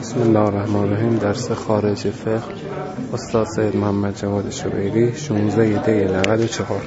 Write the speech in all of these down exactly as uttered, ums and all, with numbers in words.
بسم الله الرحمن الرحیم. درس خارج فقه استاد سید محمد جواد شبیری، شانزده دی نود و چهار.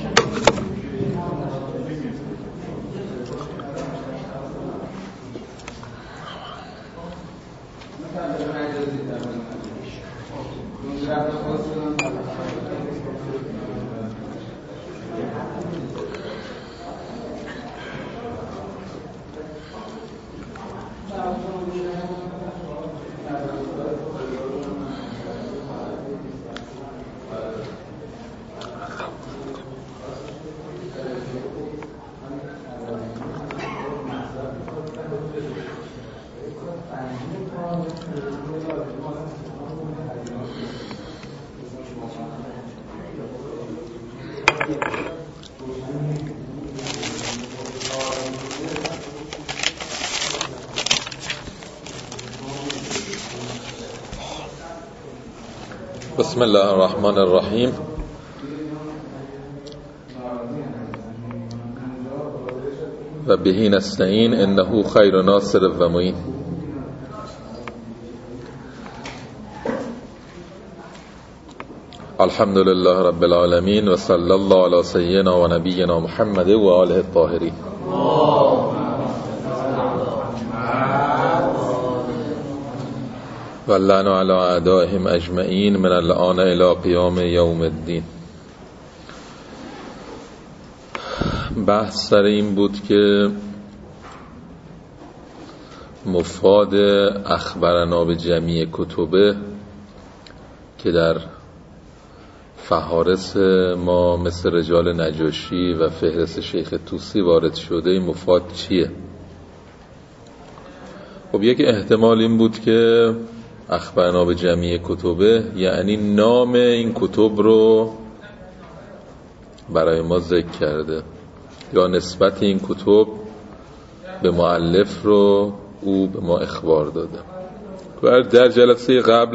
بسم الله الرحمن الرحیم. و بهی نستعین انه خیر ناصر و معین. الحمد لله رب العالمین و صلی الله علی سیدنا و نبینا محمد و آله الطاهرین. و لعن علی اعدائهم اجمعین من الآن الی قیام یوم الدین. بحث سر این بود که مفاد اخبرنا به جمیع کتبه که در فهارس ما مثل رجال نجاشی و فهرست شیخ طوسی وارد شده، این مفاد چیه؟ خب یک احتمال این بود که اخبرنا به جمیع کتبه یعنی نام این کتب رو برای ما ذکر کرده، یا نسبت این کتب به مؤلف رو او به ما اخبار داده. و در جلسه قبل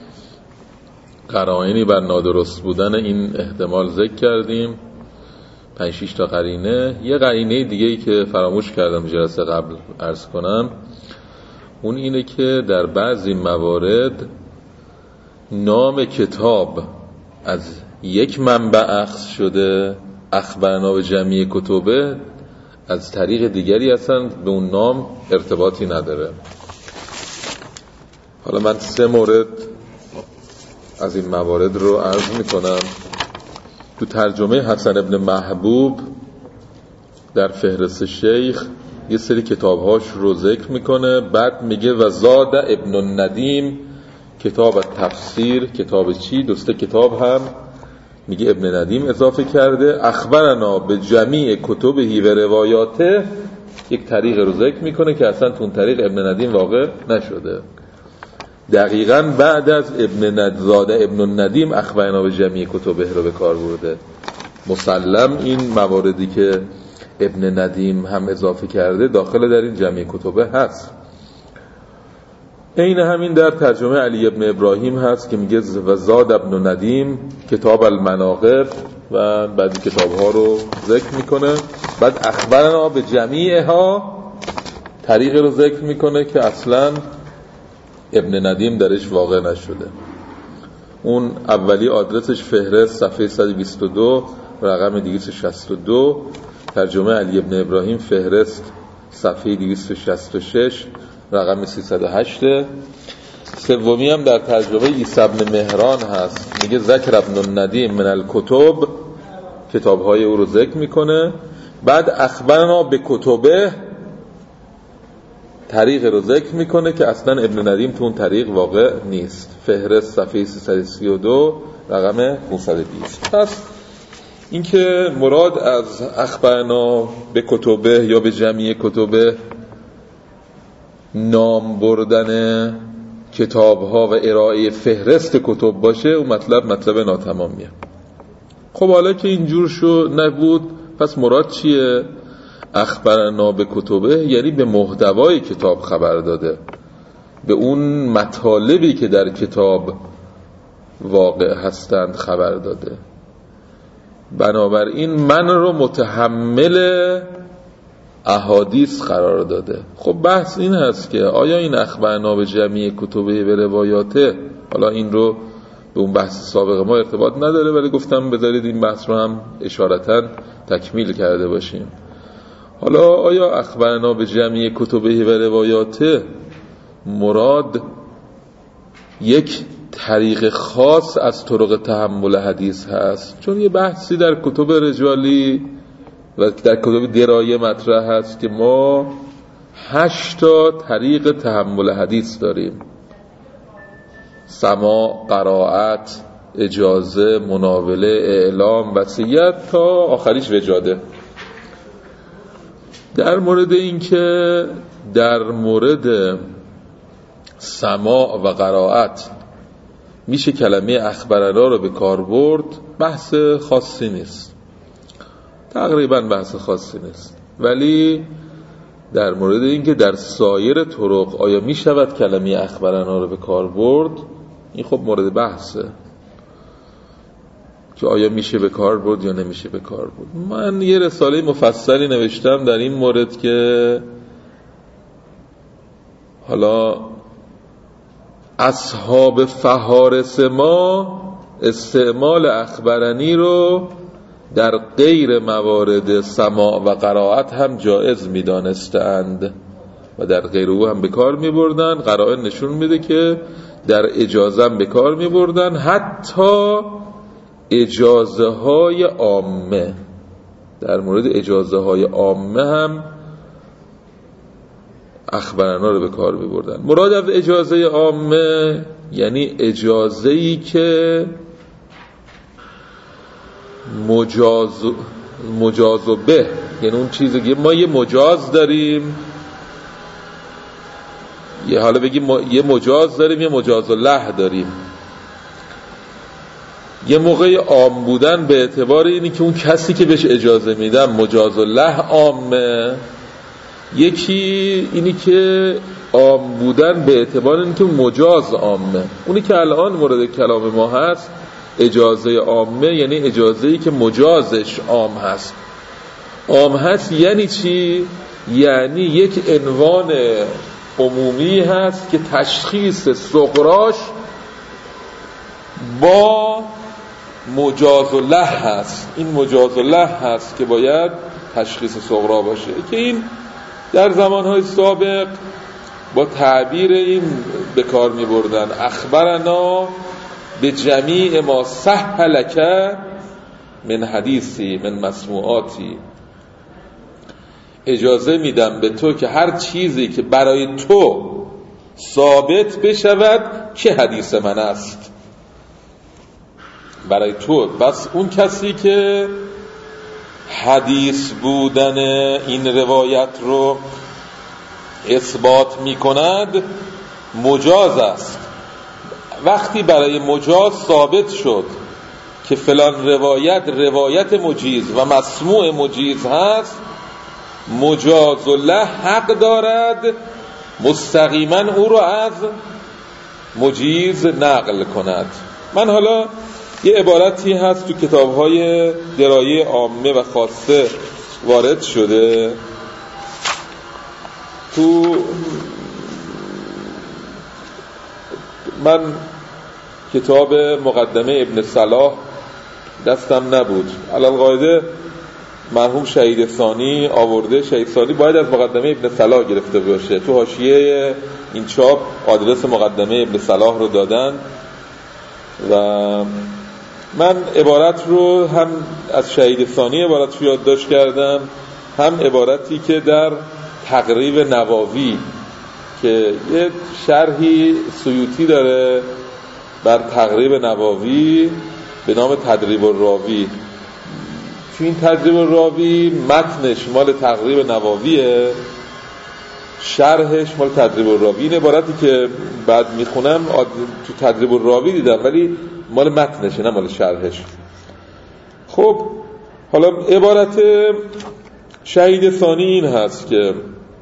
قرائنی بر نادرست بودن این احتمال ذکر کردیم، پنج شش تا قرینه. یه قرینه دیگه ای که فراموش کردم جلسه قبل عرض کنم، اون اینه که در بعضی موارد نام کتاب از یک منبع اخذ شده، اخبرنا به جمیع کتبه از طریق دیگری اصلا به اون نام ارتباطی نداره. حالا من سه مورد از این موارد رو عرض میکنم. تو ترجمه حسن ابن محبوب در فهرست شیخ یه سری کتابهاش رو ذکر میکنه، بعد میگه و زاد ابن الندیم کتاب تفسیر. کتاب چی؟ دوسته کتاب هم میگه ابن ندیم اضافه کرده. اخبرنا به جمیع کتبهی و روایاته، یک طریق رو ذکر میکنه که اصلا تون طریق ابن ندیم واقع نشده. دقیقاً بعد از ابن ندزاد ابن الندیم اخبرنا به جمیع کتبه رو به کار برده. مسلم این مواردی که ابن ندیم هم اضافه کرده داخل در این جمعی کتبه هست. این همین در ترجمه علی ابن ابراهیم هست که میگه و زاد ابن ندیم کتاب المناقب و بعدی کتاب ها رو ذکر میکنه. بعد اخبرنا به جمیعها طریق رو ذکر میکنه که اصلا ابن ندیم درش واقع نشده. اون اولی آدرسش فهرست صفحه صد و بیست و دو رقم دویست و شصت و دو، ترجمه علی ابن ابراهیم فهرست صفحه دویست و شصت و شش رقم سیصد و هشت. سومی هم در ترجمه عیسی ابن مهران هست، میگه ذکر ابن الندیم من الکتب، کتاب‌های او رو ذکر میکنه. بعد اخبرنا به کتبه طریق رو ذکر میکنه که اصلا ابن ندیم تو اون طریق واقع نیست. فهرست صفحه سیصد و سی و دو رقم پانصد و بیست. پس این که مراد از اخبرنا به کتبه یا به جمیع کتبه نام بردن کتاب‌ها و ارائه فهرست کتب باشه، اون مطلب مطلب ناتمامیه. خب حالا که اینجور شو نبود، پس مراد چیه؟ اخبرنا به کتبه یعنی به محتوای کتاب خبر داده، به اون مطالبی که در کتاب واقع هستند خبر داده. بنابراین من رو متحمل احادیث قرار داده. خب بحث این هست که آیا این اخبرنا به جمعی کتبه به روایاته، حالا این رو به اون بحث سابق ما ارتباط نداره ولی گفتم بذارید این بحث رو هم اشارتاً تکمیل کرده باشیم. حالا آیا اخبرنا به جمعی کتبه و روایاته مراد یک طریق خاص از طرق تحمل حدیث هست؟ چون یه بحثی در کتب رجالی و در کتب درایه مطرح هست که ما هشتا طریق تحمل حدیث داریم: سماع، قرائت، اجازه، مناوله، اعلام، وصیت تا آخریش وجاده. در مورد این که در مورد سماع و قرائت میشه کلمه اخبرنا رو به کار برد، بحث خاصی نیست، تقریبا بحث خاصی نیست. ولی در مورد این که در سایر طرق آیا میشود کلمه اخبرنا رو به کار برد، این خب مورد بحثه که آیا میشه به کار برد یا نمیشه به کار برد. من یه رساله مفصلی نوشتم در این مورد که حالا اصحاب فهارس ما استعمال اخبرنی رو در غیر موارد سماع و قرائت هم جایز می‌دانستند و در غیر او هم به کار می‌بردن. قرائن نشون میده که در اجازه هم به کار می‌بردن، حتی اجازه های عامه. در مورد اجازه های عامه هم اخبرنا رو به کار می‌بردن. مراد از اجازه عامه یعنی اجازه‌ای که مجاز مجاز به، یعنی اون چیزی که ما یه مجاز داریم، یه حالا بگیم یه مجاز داریم یه مجاز له داریم. یه موقع عام بودن به اعتبار اینی که اون کسی که بهش اجازه میدن مجاز له عامه، یکی اینی که عام بودن به اعتبار اینی که مجاز عامه. اونی که الان مورد کلام ما هست اجازه عامه، یعنی اجازه‌ای که مجازش عام هست. عام هست یعنی چی؟ یعنی یک عنوان عمومی هست که تشخیص صغراش با مجاز له هست. این مجاز له هست که باید تشخیص صغرا باشه، که این در زمانهای سابق با تعبیر این به کار می بردن: اخبرنا به جمیع ما صح لک من حدیثی من مسموعاتی. اجازه میدم به تو که هر چیزی که برای تو ثابت بشود که حدیث من است، برای تو. بس اون کسی که حدیث بودن این روایت رو اثبات می کند مجاز است. وقتی برای مجاز ثابت شد که فلان روایت روایت مجیز و مسموع مجیز هست، مجاز له حق دارد مستقیما او رو از مجیز نقل کند. من حالا یه عبارتی هست تو کتاب‌های درایه عامه و خاصه وارد شده، تو من کتاب مقدمه ابن صلاح دستم نبود، علل قاعده مرحوم شهید ثانی آورده. شهید ثانی باید از مقدمه ابن صلاح گرفته باشه. تو حاشیه این چاپ آدرس مقدمه ابن صلاح رو دادن و من عبارت رو هم از شهید ثانی عبارت رو یادداشت کردم، هم عبارتی که در تقریب نووی که یه شرحی سیوطی داره بر تقریب نووی به نام تدریب الراوی. تو این تدریب الراوی متنش مال تقریب نوویه، شرحش مال تدریب الراوی. این عبارتی که بعد میخونم تو تدریب الراوی دیدم ولی مال متنشه نه مال شرحش. خب حالا عبارت شهید ثانی این هست که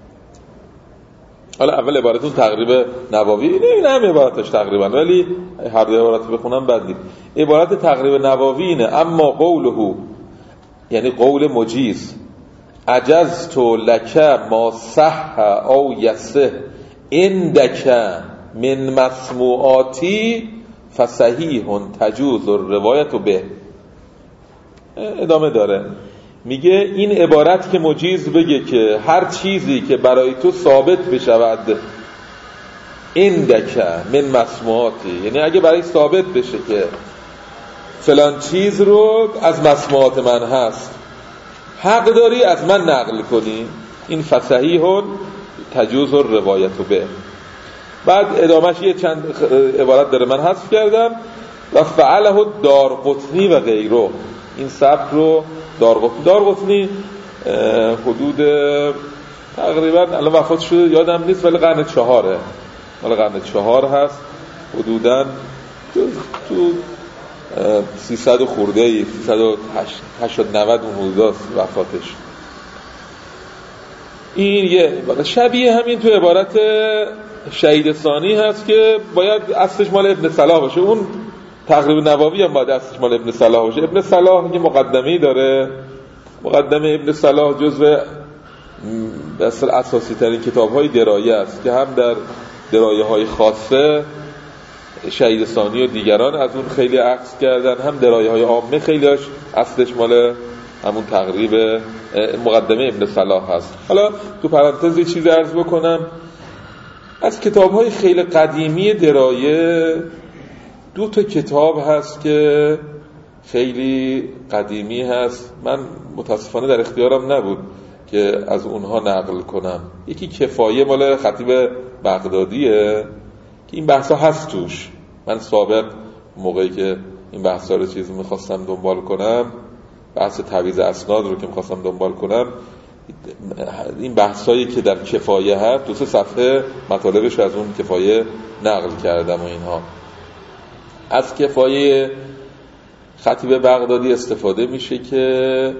حالا اول عبارتون تقریب نووی، این هم عبارتش تقریبا، ولی هر دو عبارت بخونم بد نیست. عبارت تقریب نووی اینه: اما قوله، یعنی قول مجیز، عجزت لک ما صح او یصح عندک من مسموعاتی فصحیح تجوز الروایت به. ادامه داره میگه این عبارت که مجیز بگه که هر چیزی که برای تو ثابت بشود عندک من مسموعاتی، یعنی اگه برای ثابت بشه که فلان چیز رو از مسموعات من هست، حق داری از من نقل کنی، این فصحیح تجوز الروایت به. بعد ادامهش یه چند عبارت داره من حذف کردم. و فعله دارقطنی و غیره، این سبک رو دارقطنی دارقطنی حدود تقریبا الان وفات شده یادم نیست ولی قرن چهاره، ولی قرن چهار هست حدوداً تو, تو سیصد خورده ای سیصد و هشتاد نود اون حدوداست وفاتش. این یه شبیه همین تو عبارت شهید ثانی هست که باید اصلش مال ابن صلاح باشه، اون تقریب نووی هم باید اصلش مال ابن صلاح باشه. ابن صلاح یه مقدمه‌ای داره، مقدمه ابن صلاح جزو اصل اساسی ترین کتاب های درایه است که هم در درایه های خاصه شهید ثانی و دیگران از اون خیلی عکس کردن، هم درایه های عامه خیلیش اصلش مال همون تقریب مقدمه ابن صلاح هست. حالا تو پرانتز یه چیز عرض بکنم، از کتاب های خیلی قدیمی درایه دو تا کتاب هست که خیلی قدیمی هست، من متاسفانه در اختیارم نبود که از اونها نقل کنم. یکی کفایه مال خطیب بغدادیه که این بحثا هست توش، من سابق موقعی که این بحثا رو چیز میخواستم دنبال کنم، بحث تعویض اسناد رو که میخواستم دنبال کنم، این بحثایی که در کفایه هست دو سه صفحه مطالبش از اون کفایه نقل کردم و اینها. از کفایه خطیب بغدادی استفاده میشه که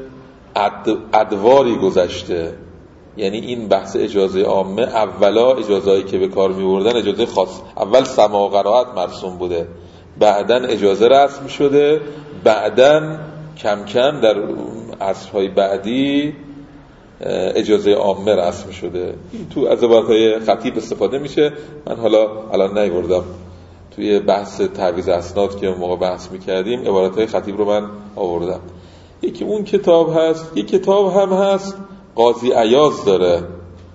ادواری گذشته، یعنی این بحث اجازه عامه اولا اجازهایی که به کار میوردن اجازه خاص، اول سماع و قرائت مرسوم بوده، بعدن اجازه رسم شده، بعدن کم کم در عصرهای بعدی اجازه عامه رسم شده. این تو از عبارتهای خطیب استفاده میشه. من حالا الان نیوردم توی بحث تعویض اسناد که موقع بحث میکردیم عبارتهای خطیب رو من آوردم. یکی اون کتاب هست، یک کتاب هم هست قاضی عیاض داره.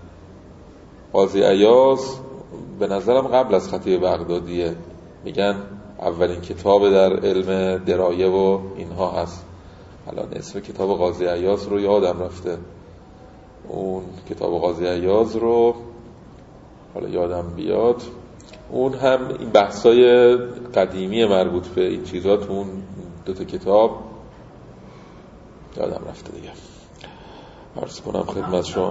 قاضی عیاض به نظرم قبل از خطیب بغدادیه، میگن اولین کتاب در علم درایه و اینها هست. الان اسم کتاب قاضی عیاض رو یادم رفته، اون کتاب قاضی عیاض رو حالا یادم بیاد. اون هم این بحثای قدیمی مربوط به این چیزات، اون دو تا کتاب یادم رفته دیگه. عرض کنم خدمت شما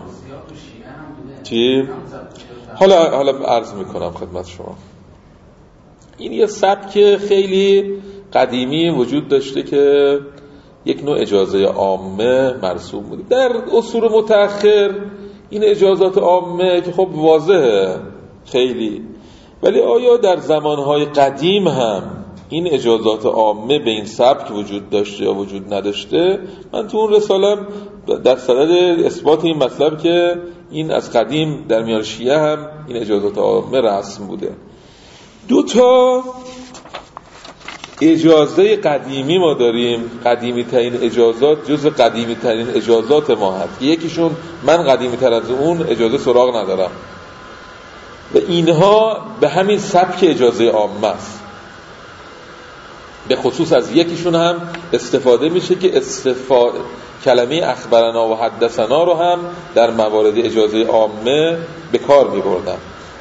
چی؟ حالا حالا عرض میکنم خدمت شما. این یه سبک خیلی قدیمی وجود داشته که یک نوع اجازه عامه مرسوم بوده. در عصور متأخر این اجازات عامه که خب واضحه خیلی، ولی آیا در زمانهای قدیم هم این اجازات عامه به این سبک وجود داشته یا وجود نداشته؟ من تو اون رسالم در صدد اثبات این مطلب که این از قدیم در میان شیعه هم این اجازات عامه رسم بوده. دو تا اجازه قدیمی ما داریم، قدیمی ترین اجازات، جز قدیمی ترین اجازات ما هست. یکیشون من قدیمی تر از اون اجازه سراغ ندارم و اینها به همین سبک اجازه عامه است. به خصوص از یکیشون هم استفاده میشه که استفاده کلمه اخبرنا و حدثنا رو هم در موارد اجازه عامه به کار میبردن.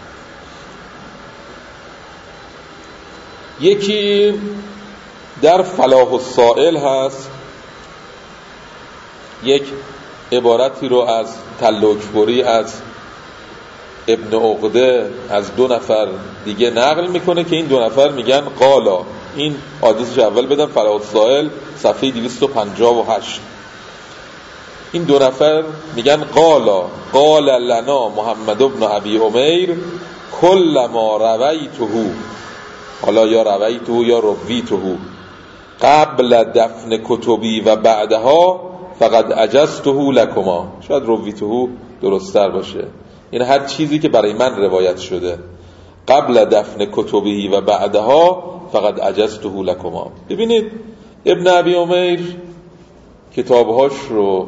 یکی در فلاح السائل هست، یک عبارتی رو از تلوکبری از ابن عقده از دو نفر دیگه نقل میکنه که این دو نفر میگن قالا. این آدرسش اول بدم، فلاح السائل صفحه دویست و پنجاه و هشت. این دو نفر میگن قالا قال لنا محمد ابن ابی عمیر کل ما رویته، حالا یا رویته یا رویته قبل دفن کتبی و بعدها فقد اجزته لکما. شاید رویته درست‌تر باشه، یعنی هر چیزی که برای من روایت شده قبل دفن کتبی و بعدها فقد اجزته لکما. ببینید ابن ابی عمیر کتابهاش رو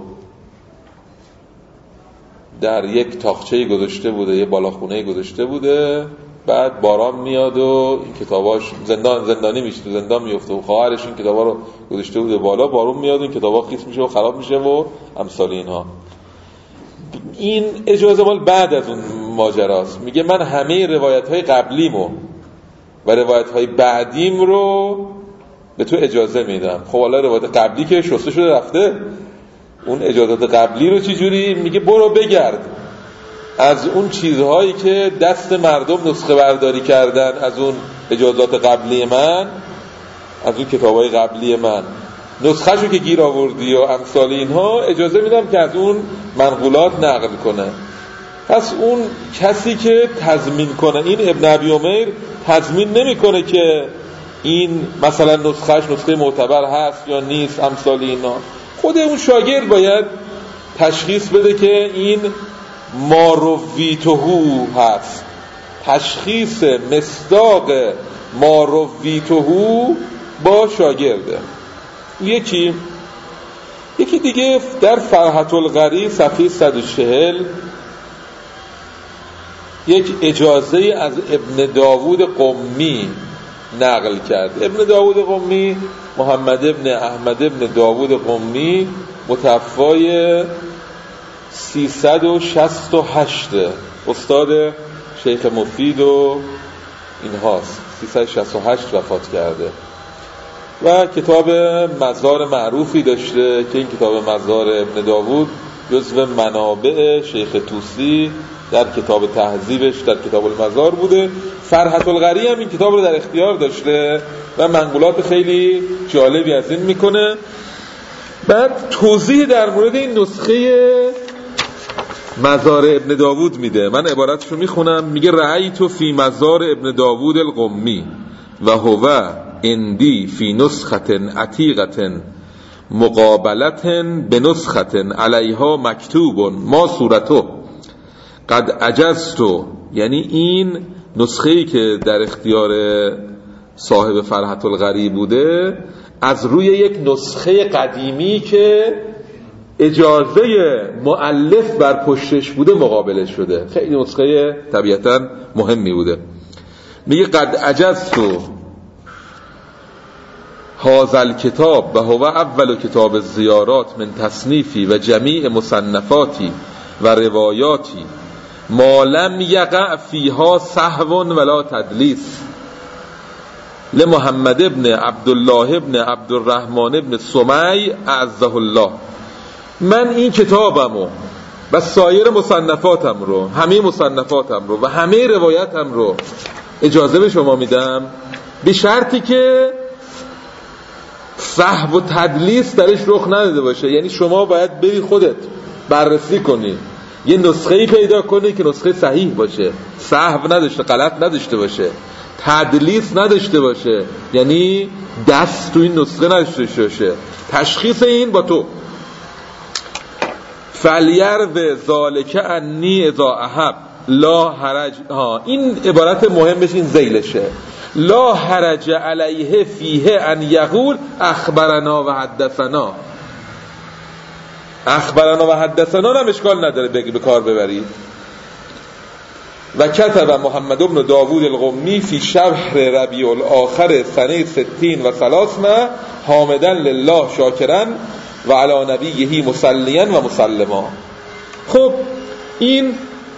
در یک تاقچه گذاشته بوده، یه بالاخونه گذاشته بوده، بعد باران میاد و این کتاباش زندان زندانی میشه، تو زندان میفته و خواهرش این کتابا رو گذاشته بوده بالا، بارون میاد و این کتابا خیس میشه و خراب میشه و امثال اینها. این اجازه مال بعد از اون ماجراست. میگه من همه روایت‌های قبلیمو و روایت‌های بعدیم رو به تو اجازه میدم. خب حالا روایت قبلی که شسته شده رفته، اون اجازات قبلی رو چی جوری؟ میگه برو بگرد از اون چیزهایی که دست مردم نسخه برداری کردن از اون اجازات قبلی من، از اون کتابای قبلی من، نسخه‌شو که گیر آوردی و امثال اینها، اجازه میدم که از اون منقولات نقل کنه. پس اون کسی که تضمین کنه، این ابن ابی عمیر تضمین نمیکنه که این مثلا نسخهش نسخه معتبر هست یا نیست، امثال اینا. خود اون شاگرد باید تشخیص بده که این مارویتهو هست. تشخیص مصداق مارویتهو با شاگرده. یکی یکی دیگه در فرحة القری صفحه صد و چهل یک اجازه از ابن داوود قمی نقل کرد. ابن داوود قمی محمد ابن احمد ابن داوود قمی متوفای سیصد و شصت و هشت، استاد شیخ مفید و اینهاست. سیصد و شصت و هشت وفات کرده و کتاب مزار معروفی داشته که این کتاب مزار ابن داوود جزو منابع شیخ طوسی در کتاب تهذیبش در کتاب المزار بوده. فرحة القری هم این کتاب رو در اختیار داشته و منقولات خیلی جالبی از این میکنه. بعد توضیح در مورد این نسخه مزار ابن داوود میده. من عبارتشو میخونم. میگه رأیت فی مزار ابن داوود القمی و هو اندی فی نسخت عتیقت مقابلت به نسخت علیها مکتوب ما صورته قد اجزتو. یعنی این نسخه‌ای که در اختیار صاحب فرحة القری بوده از روی یک نسخه قدیمی که اجازه مؤلف بر پشتش بوده مقابله شده. خیلی نسخه طبیعتاً مهمی بوده. میگه قد اجزتو هذا الكتاب و هو اول کتاب الزیارات من تصنیفی و جمیع مصنفاتی و روایاتی ما لم یقع فیها سهو ولا تدلیس لمحمد ابن عبدالله ابن عبدالرحمن ابن سمی اعزه الله. من این کتابمو و سایر مصنفاتم رو، همه مصنفاتم رو و همه روایتم رو اجازه به شما میدم به شرطی که سهو و تدلیس درش رخ نداده باشه. یعنی شما باید بری خودت بررسی کنی، یه نسخه‌ای پیدا کنی که نسخه صحیح باشه، سهو نداشته، غلط نداشته باشه، تدلیس نداشته باشه، یعنی دست تو این نسخه نداشته باشه. تشخیص این با تو. فلیرو ذالک انی اذا احب لا حرج. ها این عبارت مهمش این ذیلشه. لا حرج علیه فیه ان یقول اخبرنا و حدثنا. اخبرنا و حدثنا هم اشکال نداره بگی به کار ببرید. و کتب محمد ابن داوود القمی فی شهر ربیع الاخر سنه ستین و ثلاثمائه حامدا لله شاکرا و علی نبیه مصلیا و مسلما. خب این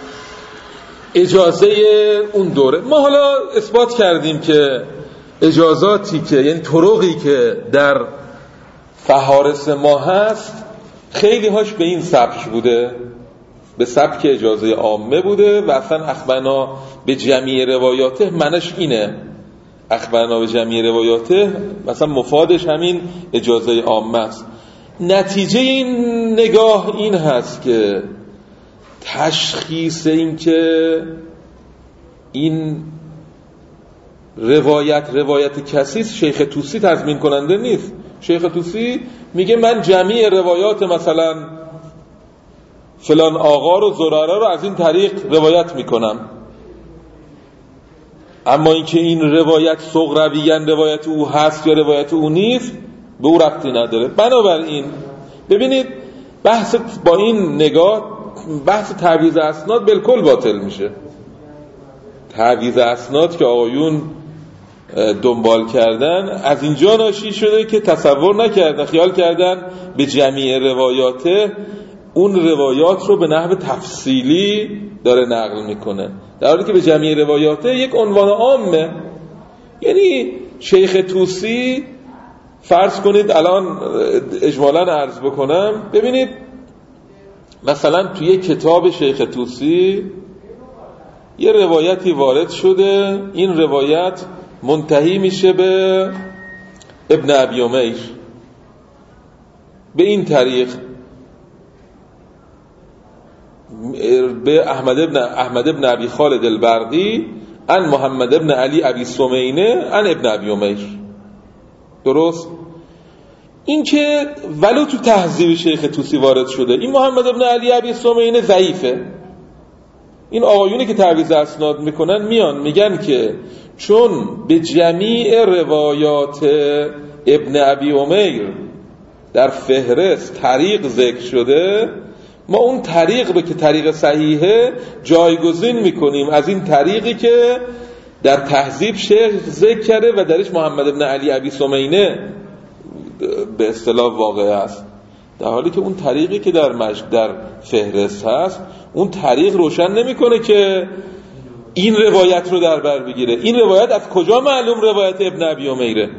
اجازه اون دوره. ما حالا اثبات کردیم که اجازاتی که یعنی طرقی که در فهارس ما هست خیلی هاش به این سبک بوده، به سبک اجازه عامه بوده و اصلا اخبرنا به جمعی روایاته منش اینه. اخبرنا به جمعی روایاته مثلا مفادش همین اجازه عامه است. نتیجه این نگاه این هست که تشخیص این که این روایت روایت کسی شیخ طوسی تضمین کننده نیست. شیخ طوسی میگه من جمعی روایات مثلا فلان آقا رو زراره رو از این طریق روایت میکنم، اما اینکه این روایت صغرویاً روایت او هست یا روایت او نیست به او ربطی نداره. بنابراین ببینید بحث با این نگاه بحث تعویض اسناد بالکل باطل میشه. تعویض اسناد که آقایون دنبال کردن از اینجا ناشی شده که تصور نکردن، خیال کردن به جمعی روایاته اون روایات رو به نحو تفصیلی داره نقل میکنه، در حالی که به جمعی روایاته یک عنوان عامه. یعنی شیخ طوسی فرض کنید الان اجمالاً عرض بکنم، ببینید مثلا توی کتاب شیخ طوسی یه روایتی وارد شده، این روایت منتهی میشه به ابن ابی امیر به این طریق، به احمد ابن احمد ابن ابی خالد البرقی عن محمد ابن علی ابی سمینه عن ابن ابی امیر. درست؟ این که ولو تو تهذیب شیخ طوسی وارد شده، این محمد ابن علی ابی سمینه ضعیفه. این آقایونی که تعویض اسناد میکنن میان میگن که چون به جمیع روایات ابن ابی امیر در فهرست طریق ذکر شده، ما اون طریق رو که طریق صحیحه جایگزین میکنیم از این طریقی که در تهذیب شیخ ذکر کرده و درش محمد ابن علی ابی سمینه به اصطلاح واقع است، در حالی که اون طریقی که در مجد در فهرست هست اون طریق روشن نمیکنه که این روایت رو در بر بگیره. این روایت از کجا معلوم روایت ابن ابی امیره؟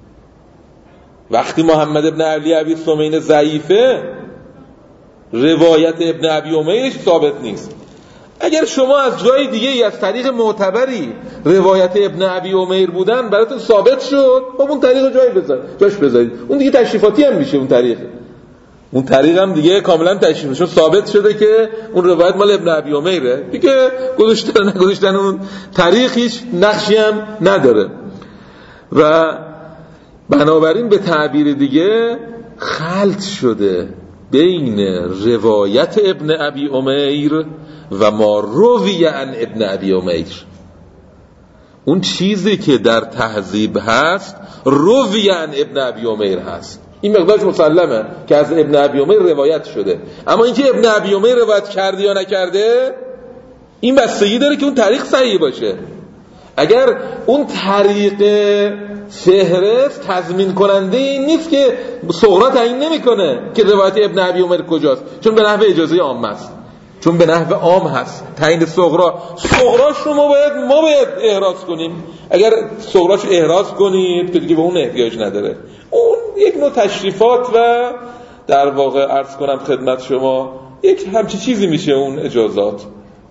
وقتی محمد ابن علی ابی سمینه ضعیفه، روایت ابن ابی امیرش ثابت نیست. اگر شما از جای دیگه ای از طریق معتبری روایت ابن ابی امیر بودن براتون ثابت شد، با اون طریق جای بذار جاش بذارید، اون دیگه تشریفاتی هم میشه. اون طریق اون طریق هم دیگه کاملا تشریف شد، ثابت شده که اون روایت مال ابن ابی امیره دیگه، گذاشتن نگذاشتن اون طریق هیچ نقشی هم نداره. و بنابراین به تعبیر دیگه خلط شده بین روایت ابن ابی امیر و ما روی عن ابن ابی امیر. اون چیزی که در تهذیب هست روی عن ابن ابی امیر هست، این مقدارش مسلمه که از ابن ابی امیر روایت شده، اما اینکه ابن ابی امیر روایت کرده یا نکرده این بستگی داره که اون طریق صحیح باشه. اگر اون طریق فهرست تضمین کننده این نیست که صغرا تعیین نمیکنه که روایت ابن ابی امیر کجاست، چون به نحو اجازه عام است، چون به نحو عام هست تعیین صغرا صغراش رو ما باید ما باید احراز کنیم. اگر صغراش احراز کنید که دیگه به اون احتیاج نداره، اون یک نوع تشریفات و در واقع عرض کنم خدمت شما یک همچی چیزی میشه اون اجازات.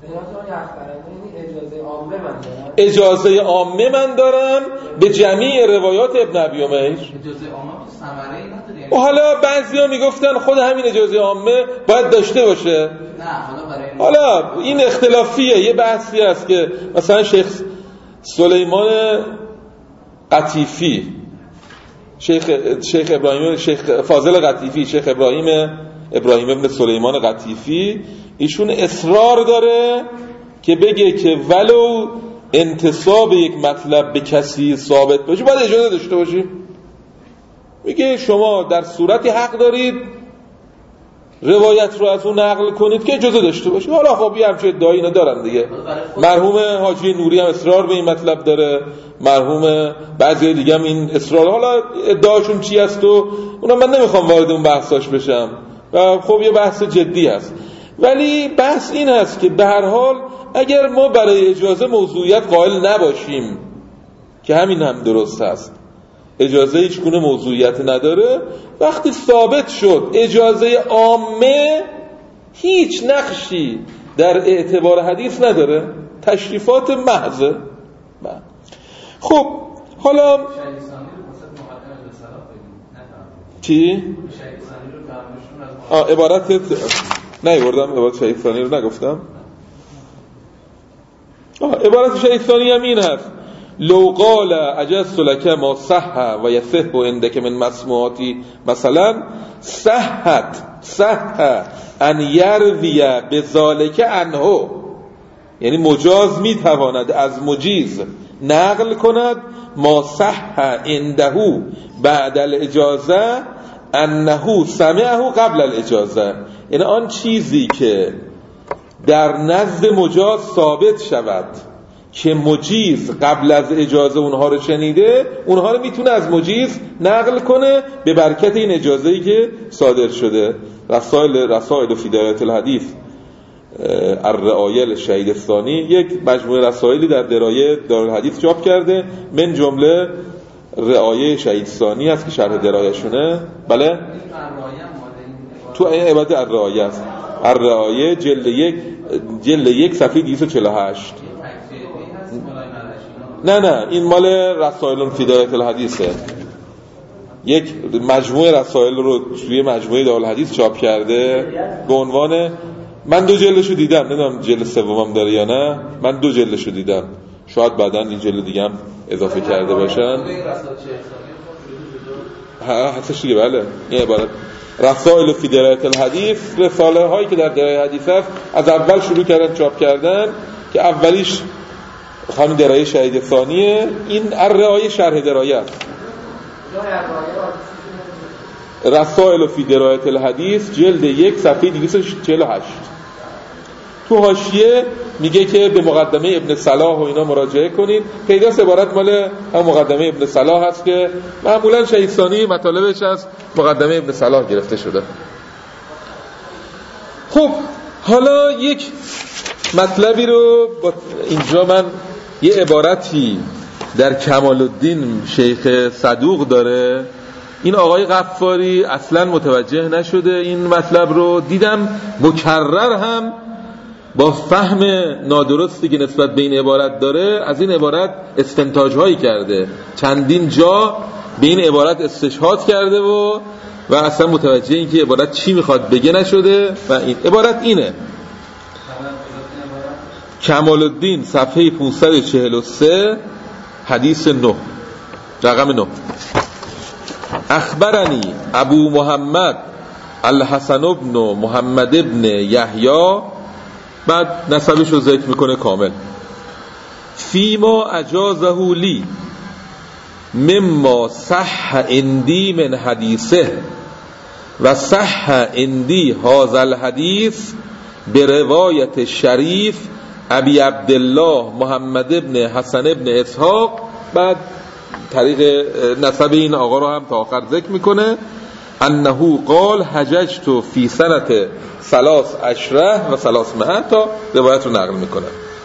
اجازه عامه من دارم به جمیع روایات ابن ابی امیر. اجازه عامه که ثمره‌ای نداره. و حالا بعضیا میگفتن خود همین اجازه عامه باید داشته باشه. نه حالا برای حالا این اختلافیه. یه بحثی هست که مثلا شیخ سلیمان قطیفی، شیخ شیخ ابراهیم شیخ فاضل قطیفی، شیخ ابراهیم ابراهیم ابن سلیمان قطیفی، ایشون اصرار داره که بگه که ولو انتساب یک مطلب به کسی ثابت باشه باید اجازه داشته باشی. میگه شما در صورتی حق دارید روایت رو از اون نقل کنید که اجازه داشته باشی. حالا خب یه همچه ادعایی اینا دارن دیگه. مرحوم حاجی نوری هم اصرار به این مطلب داره، مرحوم بعضی دیگه هم این اصرار، حالا ادعاشون چی است و اونا من نمیخوام وارد اون بحثاش بشم و خب یه بحث جدی است. ولی بحث این هست که به هر حال اگر ما برای اجازه موضوعیت قائل نباشیم که همین هم درست هست، اجازه هیچ گونه موضوعیت نداره، وقتی ثابت شد اجازه عامه هیچ نقشی در اعتبار حدیث نداره، تشریفات محضه. خب حالا چی؟ آه عبارت نه بردم عبارت شهید ثانی رو نگفتم. آه عبارت شهید ثانی هم این هست لو قال اجزت لك ما صح و یصح عندك من مسموعاتی، مثلا صحت صح ان یروی بذالک عنه، یعنی مجاز میتواند از مجیز نقل کند ما صح عنده بعد الاجازه انه سمعه قبل الاجازه، یعنی آن چیزی که در نزد مجاز ثابت شود که مجیز قبل از اجازه اونها رو شنیده، اونها رو میتونه از مجیز نقل کنه به برکت این اجازه‌ای که صادر شده. رسائل رسائل فی درایت الحدیث الرعایل شهید ثانی یک مجموعه رسائلی در درایه دارالحدیث چاپ کرده، من جمله رعایه شهید ثانی هست که شرح درایه شونه. بله تو این عبادت الرعایه است، الرعایه جلد یک جلد یک صفحه دویست و چهل و هشت. نه نه این مال رسائل فی درایت الحدیثه، یک مجموعه رسائل رو توی مجموعه دارالحدیث چاپ کرده به عنوان، من دو جلدشو دیدم، نمیدونم جلد سومم داره یا نه، من دو جلدشو دیدم، شاید بعداً این جلد دیگه هم اضافه کرده باشن. ها هستش دیگه. بله این عبارت رسائل فی درایت الحدیث، رساله هایی که در درایه حدیث هست از اول شروع کردن چاپ کردن که اولیش همین درایه شهید ثانیه، این الرعایه شرح درایه است. رسائل فی درایت الحدیث جلد یک صفحه دویست و چهل و هشت. تو حاشیه میگه که به مقدمه ابن صلاح و اینا مراجعه کنید، پیداست عبارت مال هم مقدمه ابن صلاح هست که معمولا شهید ثانی مطالبش از مقدمه ابن صلاح گرفته شده. خب حالا یک مطلبی رو با اینجا من یه عبارتی در کمال الدین شیخ صدوق داره، این آقای غفاری اصلا متوجه نشده این مطلب رو، دیدم مکرر هم با فهم نادرستی که نسبت به این عبارت داره از این عبارت استنتاج هایی کرده، چندین جا به این عبارت استشهاد کرده و و اصلا متوجه این که عبارت چی میخواد بگه نشده. و این عبارت اینه، کمال الدین صفحه پانصد و چهل و سه حدیث نه رقم نه. اخبرنی ابو محمد الحسن ابن محمد ابن یحیی، بعد نسبش رو ذکر میکنه کامل، فیما اجازه لی مما صح عندی من حدیثه و صح عندی هذا الحدیث به روایت شریف ابی عبدالله محمد ابن حسن ابن اسحاق، بعد طریق نسب این آقا رو هم تا آخر ذکر میکنه، انه قال حججت فی سنت ثلاث عشره و ثلاث مئه، تا روایت رو نقل میکنه.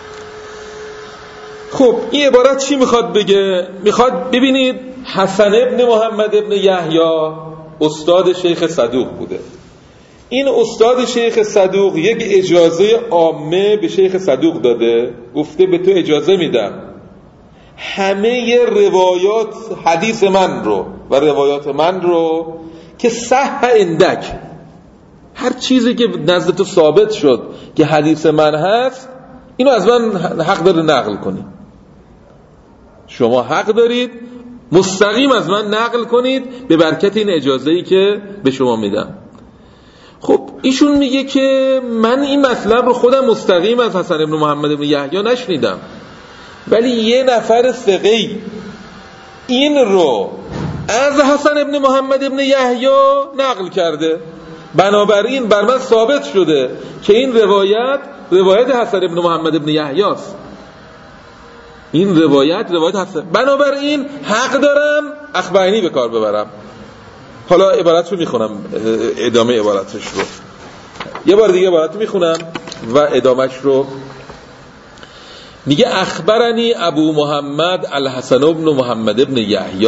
خب این عبارت چی میخواد بگه؟ میخواد ببینید حسن ابن محمد ابن یحیی استاد شیخ صدوق بوده، این استاد شیخ صدوق یک اجازه عامه به شیخ صدوق داده، گفته به تو اجازه میدم همه روایات حدیث من رو و روایات من رو که صح اندک، هر چیزی که نزد تو ثابت شد که حدیث من هست اینو از من حق داره نقل کنی، شما حق دارید مستقیم از من نقل کنید به برکت این اجازه‌ای که به شما میدم. خب ایشون میگه که من این مطلب رو خودم مستقیم از حسن ابن محمد ابن یحیی نشنیدم، ولی یه نفر ثقه‌ای این رو از حسن ابن محمد ابن یحیی نقل کرده، بنابراین بر من ثابت شده که این روایت روایت حسن ابن محمد ابن یحیی است، این روایت روایت حسن، بنابراین حق دارم اخبرنی به کار ببرم. حالا عبارت رو میخونم، ادامه عبارتش رو یه بار دیگه عبارت رو میخونم و ادامهش رو میگه. اخبرنی ابو محمد الحسن ابن محمد ابن یحیی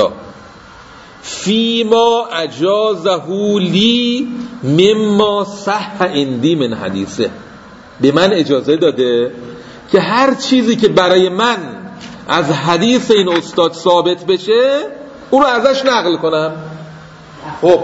فیما اجازه لی مما صح عندی من حدیثه، به من اجازه داده که هر چیزی که برای من از حدیث این استاد ثابت بشه اون رو ازش نقل کنم. خب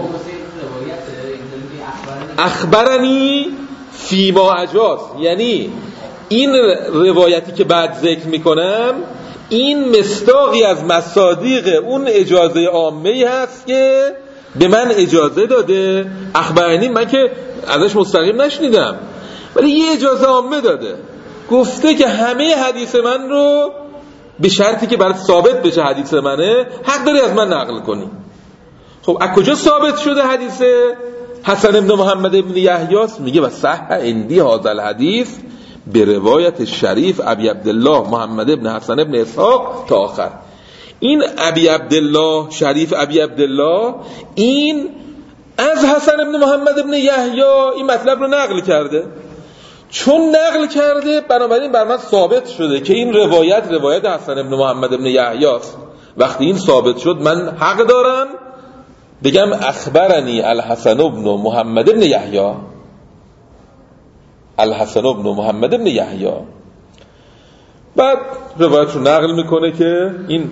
اخبرنی فیما اجاز، یعنی این روایتی که بعد ذکر میکنم این مصداقی از مصادیق اون اجازه عامه‌ای هست که به من اجازه داده. اخبرنی من که ازش مستقیم نشنیدم، ولی یه اجازه عامه داده، گفته که همه حدیث من رو به شرطی که برات ثابت بشه حدیث منه حق داری از من نقل کنی. خب از کجا ثابت شده حدیث حسن بن محمد بن یحیی؟ میگه و صح عندی هذا الحدیث به روایت شریف ابی عبدالله محمد بن حسن بن اسحاق تا آخر. این ابی عبدالله شریف ابی عبدالله این از حسن بن محمد بن یحیی این مطلب رو نقل کرده. چون نقل کرده بنابراین بر من ثابت شده که این روایت روایت حسن بن محمد بن یحیی است. وقتی این ثابت شد من حق دارم بگم اخبرنی الحسن بن محمد بن یحیی، الحسن بن محمد بن یحیی. بعد روایت رو نقل میکنه که این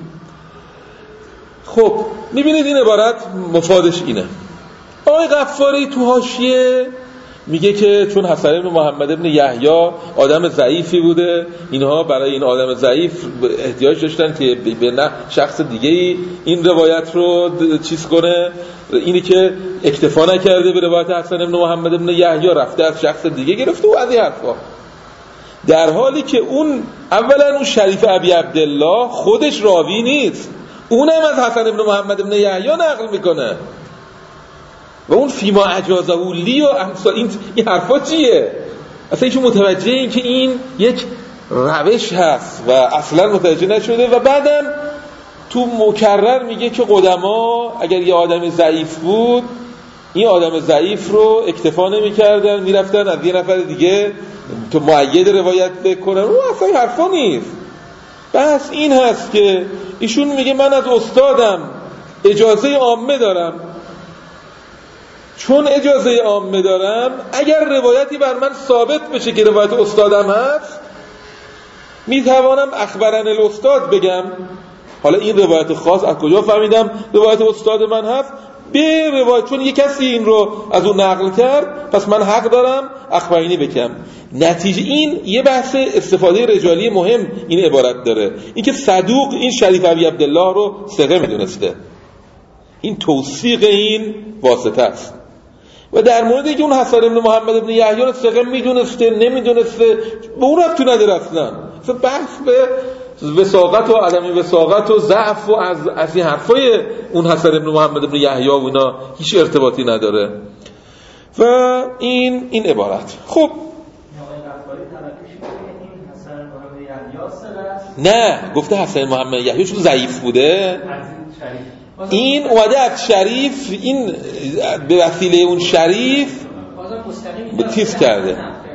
خب میبینید این عبارت مفادش اینه. آقای غفاری تو حاشیه میگه که چون حسن بن محمد بن یحیی آدم ضعیفی بوده، اینها برای این آدم ضعیف احتیاج داشتن که به نه شخص دیگه‌ای این روایت رو چیز کنه. اینی که اکتفا نکرده به روایت حسن بن محمد بن یحیی رفته از شخص دیگه گرفته و از این حرفا، در حالی که اون اولا اون شریف ابی عبدالله خودش راوی نیست، اونم از حسن بن محمد بن یحیی نقل میکنه و اون فیما اجازه لی و امثال این این حرفا چیه؟ اصلا هیچ متوجه این که این یک روش هست و اصلا متوجه نشده. و بعدم تو مکرر میگه که قدما اگر یه آدم ضعیف بود این آدم ضعیف رو اکتفا نمی‌کردن، میرفتن از یه نفر دیگه تو مؤید روایت بکنن. اون اصلا این حرفا نیست. بس این هست که ایشون میگه من از استادم اجازه عامه دارم، چون اجازه عامه دارم اگر روایتی بر من ثابت بشه که روایت استادم هست میتوانم اخبرن الاستاد بگم. حالا این روایت خاص از کجا فهمیدم روایت استاد من هست؟ به روایت، چون یک کسی این رو از اون نقل کرد پس من حق دارم اخبرینی بگم. نتیجه این یه بحث استفاده رجالی مهم این عبارت داره، این که صدوق این شریف ابی عبدالله رو ثقه میدونسته، این توثیق این واسطه است. و در مورد اینکه اون حسن بن محمد بن یحیی رو ثقه میدونسته نمیدونسته به اون ربطی نداره، اصلا اصلا بحث به وثاقت و عدم وثاقت و ضعف و از از این حرفای اون حسن بن محمد بن یحیی و اینا هیچ ارتباطی نداره. و این این عبارت خب نه گفته حسن محمد یحیی چون ضعیف بوده، این اومده از شریف، این به وسیله اون شریف تیز کرده.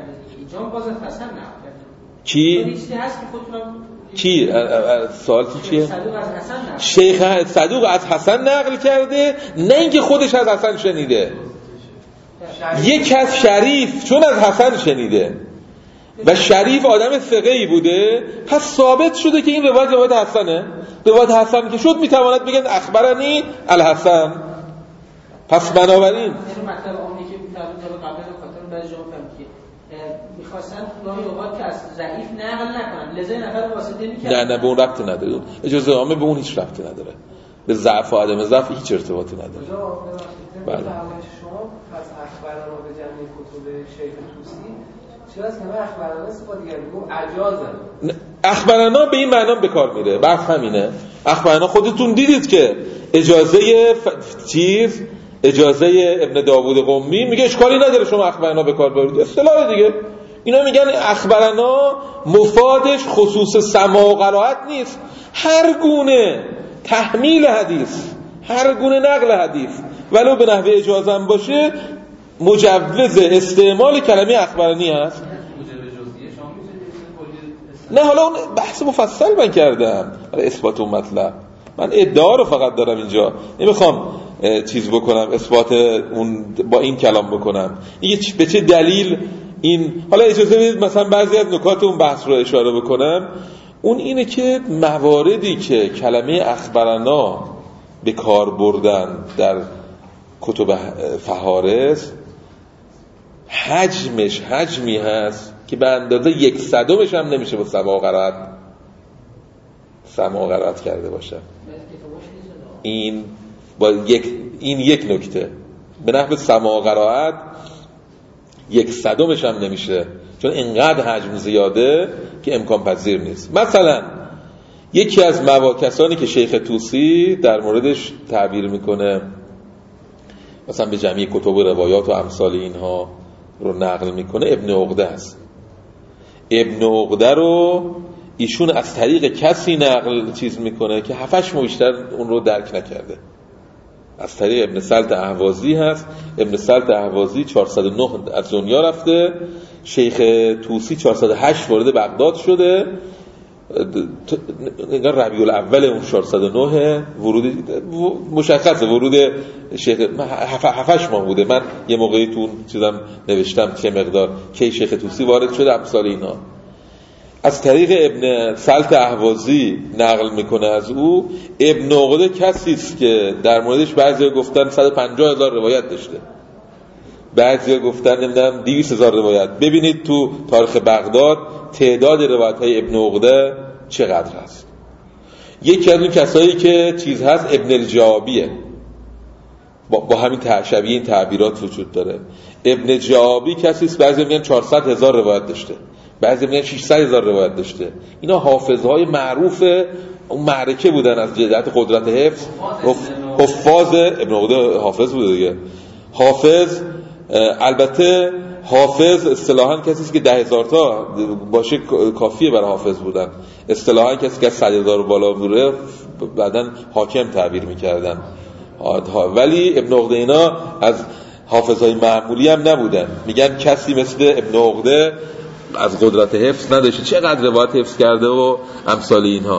کی؟ کی؟ سوال چیه؟ شیخ صدوق از حسن نقل کرده، نه اینکه خودش از حسن شنیده، یک از شریف چون از حسن شنیده و شریف آدم ثقه‌ای بوده پس ثابت شده که این روایت روایت حسنه. روایت حسن که شد میتواند بگن اخبرنی الحسن. پس بنابراین این مطلب اونی که میتونه قبلا خاطر بعضی جا فهمید که می‌خواستن گاهی اوقات که از ضعیف نقل نکنن لذا نفر واسطه می‌کردن. نه نه به اون ربطی نداره، اجازه عامه به اون هیچ ربطی نداره، به ضعف و عدم ضعف هیچ ارتباطی نداره. بله. شما پس اخبارنا رو به جمع کتب شیخ توسی چرا از کلمه اخبارنا استفاده کردید؟ گفت اجازه. اخبارنا به این معنا به کار میره، بس همینه. اخبارنا خودتون دیدید که اجازه ف... چیز اجازه ابن داوود قمی میگه اشکالی نداره شما اخبارنا به کار ببرید، اصطلاح دیگه. اینا میگن اخبارنا مفادش خصوص سماع و قرائت نیست، هر گونه تحمیل حدیث، هر گونه نقل حدیث ولو به نحوه اجازه هم باشه مجوز استعمال کلمه اخبرنی هست. نه حالا اون بحث مفصل من کردم برای اثبات اون مطلب، من ادعا رو فقط دارم اینجا، نمیخوام چیز بکنم اثبات اون با این کلام بکنم. این به چه دلیل این، حالا اجازه بدید مثلا بعضی از نکات اون بحث رو اشاره بکنم. اون اینه که مواردی که کلمه اخبرنا به کار بردن در کتب فهارس حجمش حجمی هست که به اندازه یک صدمش هم نمیشه با سماع و قرائت سماع قرائت کرده باشن. این با یک این یک نکته به نحو سماع قرائت یک صدمش هم نمیشه، چون اینقدر حجم زیاده که امکان پذیر نیست. مثلا یکی از مواکسانی که شیخ طوسی در موردش تعبیر میکنه، مثلا به جمعی کتب و روایات و امثال اینها رو نقل میکنه، ابن عقده است. ابن عقده رو ایشون از طریق کسی نقل چیز میکنه که هفتش ماه بیشتر اون رو درک نکرده. از طریق ابن سلط اهوازی هست. ابن سلط اهوازی چهارصد و نه از دنیا رفته، شیخ طوسی چهارصد و هشت وارد بغداد شده، انگار ربیع الاول اون چهارصد و نه ورود مشخصه، ورود شیخ هفتش ماه بوده. من یه موقعی تو چیزم نوشتم چه مقدار کی شیخ طوسی وارد شده، امثال اینا. از طریق ابن سلط اهوازی نقل میکنه از او. ابن عقده کسی است که در موردش بعضیا گفتن صد و پنجاه هزار روایت داشته، بعضیا گفتن نمیدونم دویست هزار روایت. ببینید تو تاریخ بغداد تعداد روایت های ابن عقده چقدر هست. یکی از اون کسایی که چیز هست ابن الجابیه، با, با همین شبیه این تعبیرات وجود داره. ابن جابی کسی است بعضی میگن چهارصد هزار روایت داشته، بعضی میگن ششصد هزار روایت داشته. اینا حافظهای معروف اون معرکه بودن از جهت قدرت حفظ. حفاظ ابن عقده حافظ بوده دیگه. حافظ البته حافظ اصطلاحاً کسی است که ده هزار تا باشه کافیه برای حافظ بودن. اصطلاحاً کسی که از صد هزار بالا بوده بعدن حاکم تعبیر میکردن. ولی ابن عقده اینا از حافظهای معمولی هم نبودن. میگن کسی مثل ابن عقده از قدرت حفظ نداشته، چقدر روایت حفظ کرده و امثال اینها.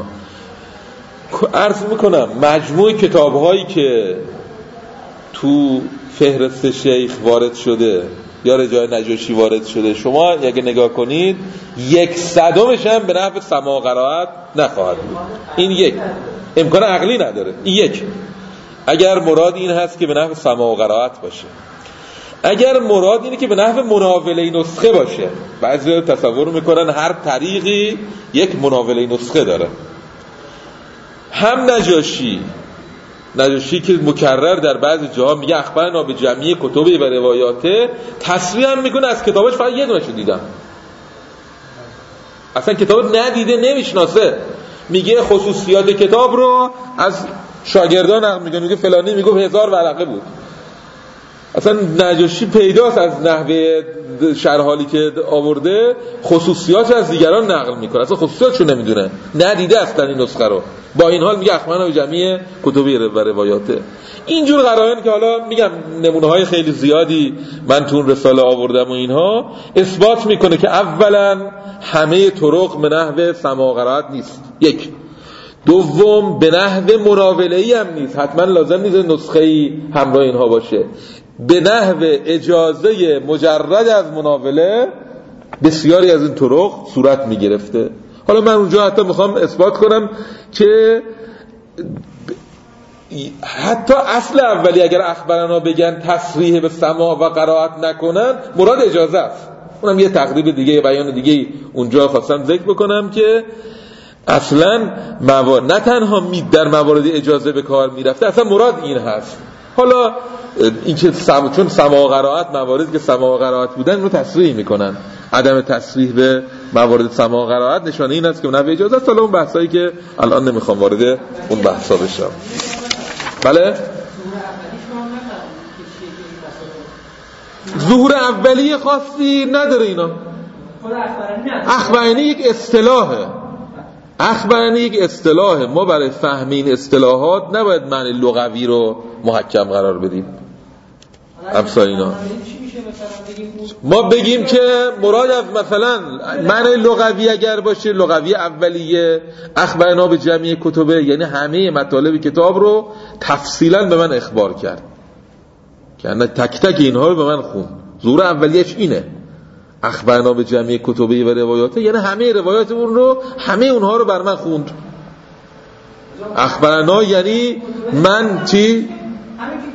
عرض میکنم مجموع کتاب‌هایی که تو فهرست شیخ وارد شده یا رجای نجاشی وارد شده، شما اگه نگاه کنید یک صدمش هم به نحو سماع قرائت نخواهد بود. این یک امکان عقلی نداره. این یک اگر مراد این هست که به نحو سماع قرائت باشه. اگر مراد اینه که به نحو مناوله نسخه باشه، بعضی تصور میکنن هر طریقی یک مناوله نسخه داره. هم نجاشی نجاشی که مکرر در بعضی جاها میگه اخبرنا به جمعی کتب و روایاته، تصریح هم میکنه از کتابش فقط یه دونهشو دیدم، اصلا کتاب ندیده نمیشناسه. میگه خصوصیات کتاب رو از شاگردان نقل میکنه، میگه فلانی میگه هزار ورقه بود. اصلا نجاشی پیداست از نحوه شرح حالی که آورده خصوصیات از دیگران نقل میکنه، اصلا خصوصیاتشو نمیدونه، ندیده اصلا این نسخه رو. با این حال میگه اخبرنا به جمعی کتبی و روایاته. اینجور قرائن که حالا میگم نمونه های خیلی زیادی من تو اون رساله آوردم و اینها اثبات میکنه که اولا همه طرق به نحو سماع قرائت نیست. یک. دوم به نحو مناوله‌ای هم نیست، حتما لازم نیست نسخه‌ای همراه اینها باشه. به نحو اجازه مجرد از مناوله بسیاری از این طرق صورت میگرفته. حالا من اونجا حتی میخوام اثبات کنم که حتی اصل اولی اگر اخبرنا بگن تصریح به سماع و قرائت نکنن مراد اجازه است. اونم یه تقریب دیگه، بیان دیگه اونجا خواستم ذکر بکنم که اصلا موارد نه تنها می در موارد اجازه به کار میرفته، اصلا مراد این هست. حالا این که سم... چون سماع قرائت مواردی که سماع قرائت بودن رو تصریح میکنن، عدم تصریح به موارد سماع قرائت نشانه این است که نحوه اجازه است. حالا اون بحثایی که الان نمیخوام وارد اون بحثا بشم. بله ظهور اولیه خاصی نداره اینا. اخبرانی یک اصطلاحه، اخبرانی یک اصطلاحه. ما برای فهم این اصطلاحات نباید معنی لغوی رو محکم قرار بدیم. امثال اینا ما بگیم که مراد از مثلا معنی لغوی اگر باشه لغوی اولیه اخبرنا به جمعی کتبه، یعنی همه مطالب کتاب رو تفصیلا به من اخبار کرد، که تک تک اینها رو به من خوند. ظهور اولیه‌اش اینه، اخبرنا به جمعی کتبه و روایاته، یعنی همه روایات اون رو همه اونها رو بر من خوند. اخبرنا یعنی من چی؟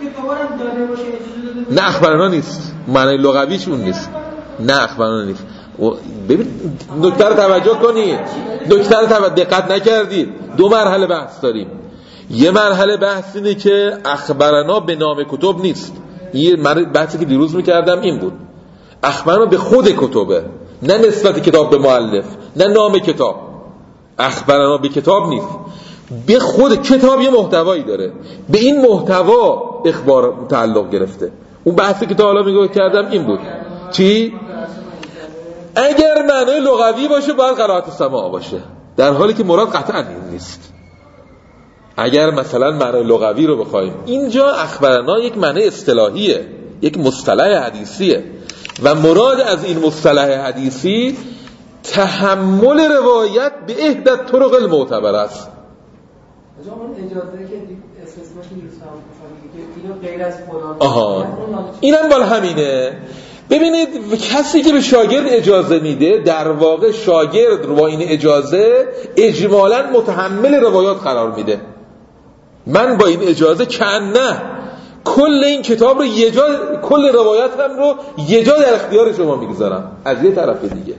نه اخبرنا نیست، معنی لغویش اون نیست. نه اخبرنا نیست. ببین نکته رو توجه کنید، نکته رو توجه دقت نکردید. دو مرحله بحث داریم. یه مرحله بحث اینه که اخبرنا به نام کتب نیست. یه بحثی که دیروز میکردم این بود، اخبرنا به خود کتبه، نه نسبت کتاب به مؤلف، نه نام کتاب. اخبرنا به کتاب نیست، به خود کتاب یه محتوایی داره، به این محتوا اخبار تعلق گرفته. اون بحثی که تا حالا میگم کردم این بود چی؟ اگر معنای لغوی باشه باید قرائت سماع باشه، در حالی که مراد قطعا این نیست. اگر مثلا معنای لغوی رو بخوایم، اینجا اخبرنا یک معنی اصطلاحیه، یک مصطلح حدیثیه و مراد از این مصطلح حدیثی تحمل روایت به احدى طرق المعتبر است. اجازه اجازه که استثناء که اینو غیر از فلان. آها اینم بال همینه. ببینید کسی که به شاگرد اجازه میده، در واقع شاگرد رو با این اجازه اجمالاً متحمل روایات قرار میده. من با این اجازه کنه کل این کتاب رو یه جا، کل روایت هم رو یه جا در اختیار شما میگذارم. از یه طرف دیگه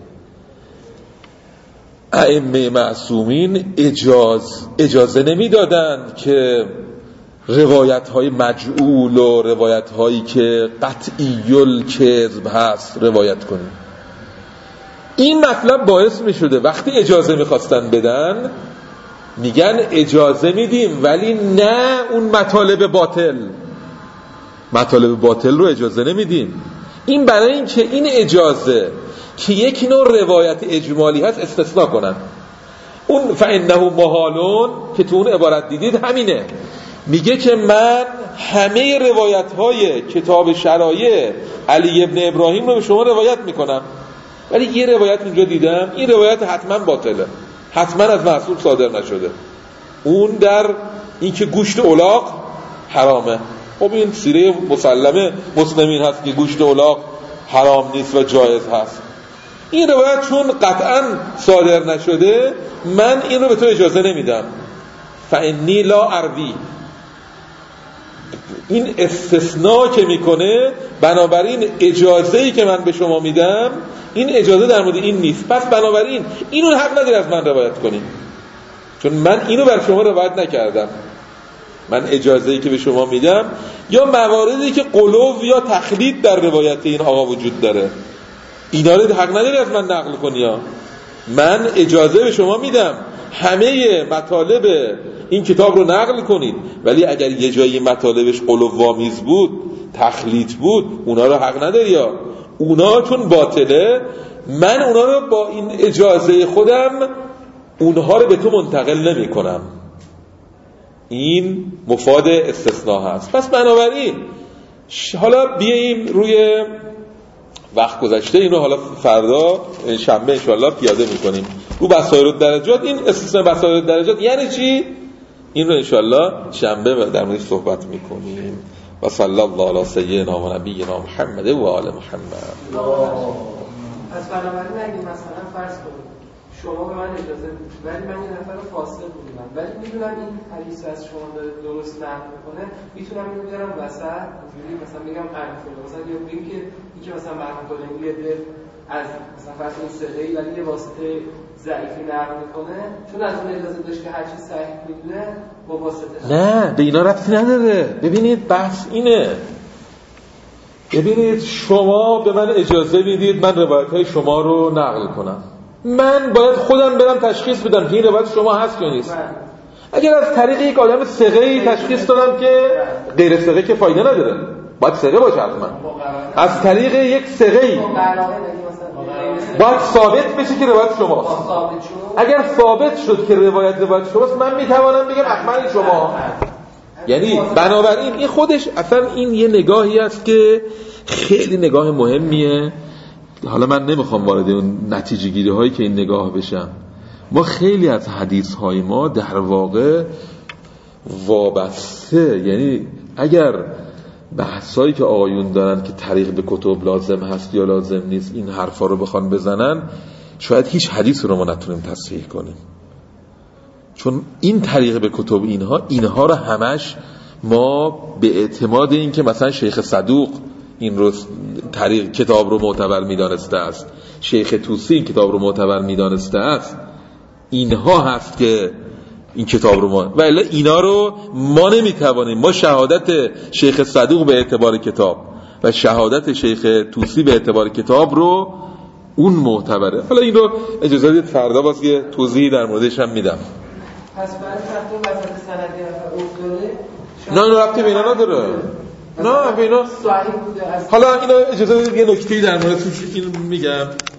ائمه معصومین اجاز اجازه نمیدادن که روایت های مجعول و روایت هایی که قطعی الکذب هست روایت کنیم. این مطلب باعث می شده وقتی اجازه می خواستن بدن میگن اجازه میدیم ولی نه اون مطالب باطل، مطالب باطل رو اجازه نمیدیم. این برای این که این اجازه که یک نوع روایت اجمالی هست استثناء کنن. اون فانه محالون که تو اون عبارت دیدید همینه، میگه که من همه روایت های کتاب شرایع علی ابن ابراهیم رو به شما روایت میکنم، ولی یه روایت اونجا دیدم این روایت حتما باطله، حتما از معصوم صادر نشده. اون در این که گوشت الاغ حرامه. خب این سیره مسلمه مسلمین هست که گوشت الاغ حرام نیست و جایز هست. این روایت چون قطعا صادر نشده من این رو به تو اجازه نمیدم. فانی لا اروی، این استثناء که میکنه، بنابراین اجازه‌ای که من به شما میدم این اجازه در مورد این نیست، پس بنابراین اینو حق نداری از من روایت کنی، چون من اینو بر شما روایت نکردم. من اجازه‌ای که به شما میدم یا مواردی که قلوب یا تخلید در روایت این آقا وجود داره، اینا رو حق نداری از من نقل کنی. یا من اجازه به شما میدم همه مطالب این کتاب رو نقل کنید، ولی اگر یه جایی مطالبش قلوب وامیز بود، تخلیط بود، اونا رو حق نداری. یا اونا چون باطله من اونا رو با این اجازه خودم اونها رو به تو منتقل نمی کنم. این مفاد استثناء هست. پس بنابراین حالا بیاییم روی وقت گذشته اینو حالا فردا شنبه انشاءالله پیاده میکنیم رو بصائر الدرجات. این استثناء بصائر الدرجات یعنی چی؟ این رو انشاءالله شنبه در موردش صحبت میکنیم. و صلی الله علی سیدنا و نبینا محمد و آل محمد. پس بنابراین اگه مثلا فرض کنید شما به من اجازه بدید ولی من یه نفر رو فاصله بودم، ولی میدونم این حدیث از شما درست نقل میکنه، میتونم اینو بیارم وسط اینجوری مثلا بگم قرنفل مثلا، یا بگم که این که مثلا مرحوم فلانی یه دل از مثلا فرض کنید صحیحی ولی یه واسطه ضعیفی نقل میکنه، چون از اون اجازه داشت که هر چی صحیح میدونه با واسطه. نه به اینا ربطی نداره. ببینید بحث اینه، ببینید شما به من اجازه میدید من روایت‌های شما رو نقل کنم، من باید خودم برم تشخیص بدم که این روایت شما هست یا نیست. اگر از طریق یک آدم ثقه‌ای تشخیص دادم که غیر ثقه که فایده نداره، باید ثقه باشه حتما. از طریق یک ثقه‌ای باید ثابت بشه که روایت شماست. اگر ثابت شد که روایت روایت شماست من میتوانم بگم حتما این شما. یعنی بنابراین این خودش اصلا این یه نگاهی است که خیلی نگاه مهمیه. حالا من نمیخوام وارد اون نتیجه گیری هایی که این نگاه بشم. ما خیلی از حدیث های ما در واقع وابسته، یعنی اگر بحثایی که آقایون دارن که طریق به کتب لازم هست یا لازم نیست این حرفا رو بخوان بزنن، شاید هیچ حدیث رو ما نتونیم تصحیح کنیم، چون این طریق به کتب اینها اینها رو همش ما به اعتماد این که مثلا شیخ صدوق این رو طریق کتاب رو معتبر میدانسته است، شیخ طوسی این کتاب رو معتبر میدانسته است اینها هست که این کتاب رو ما و الا اینا رو ما نمیتوانیم. ما شهادت شیخ صدوق به اعتبار کتاب و شهادت شیخ طوسی به اعتبار کتاب رو اون معتبره. حالا این رو اجازه بدید فردا باز یه توضیحی در موردش هم میدم. پس برای فرض وسط سندی افتاده نه نه ربطی به اینا نداره. نه به اینا صحیح بوده. حالا اینا اجازه بدید یه نکته‌ای در مورد این میگم.